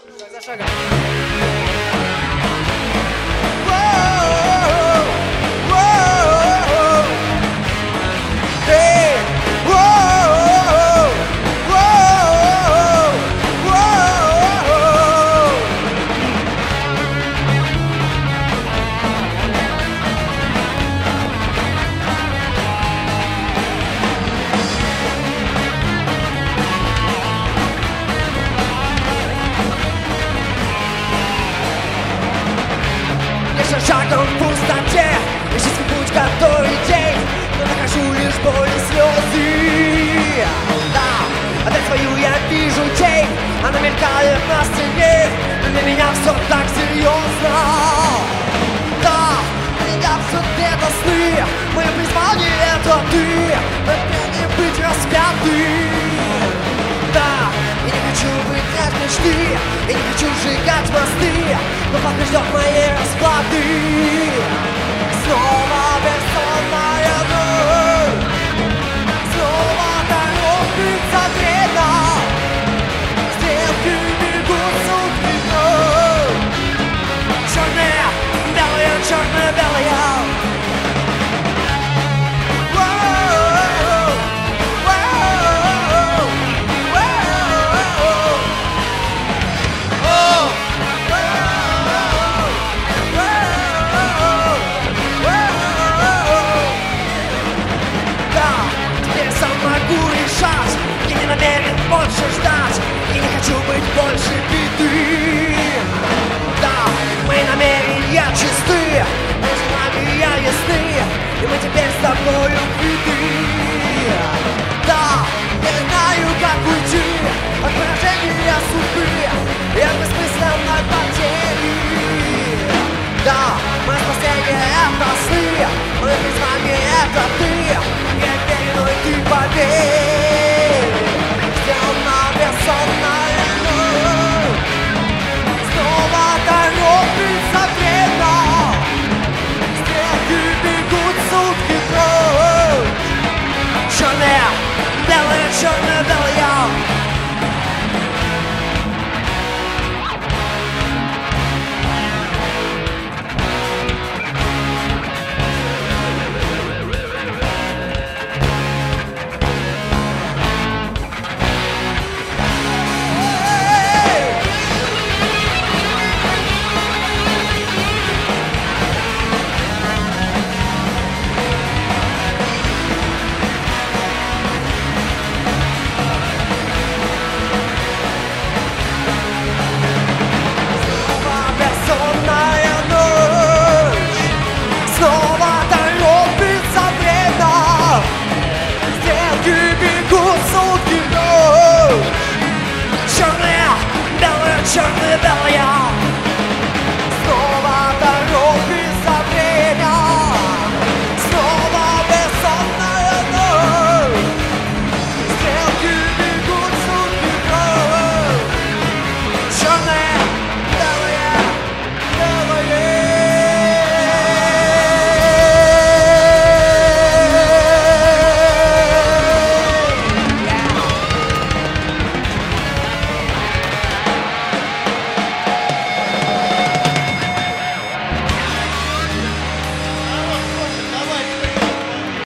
Шаг за шагом. Шагом в пустоте, ищу путь, который день, но нахожу лишь боль и слезы. Да, опять свою я вижу тень, она мелькает на стене, но для меня все так серьезно. Да, для меня все это сны, мое призвание это ты, но не быть распятым. Да, я не хочу быть от мечты, я не хочу сжигать мосты, но пока ждет моей расплаты. Снова бессонная ночь, снова торопится время, стрелки бегут сутки. Черные, белые, черные, белые. Я не намерен больше ждать, я не хочу быть больше беды. Да, мои намерения чисты, мои желания ясны, и мы теперь с тобою квиты. Да, я не знаю, как уйти от поражения судьбы и от бессмысленной потери. Да, мое спасение это сны, мое призвание это ты.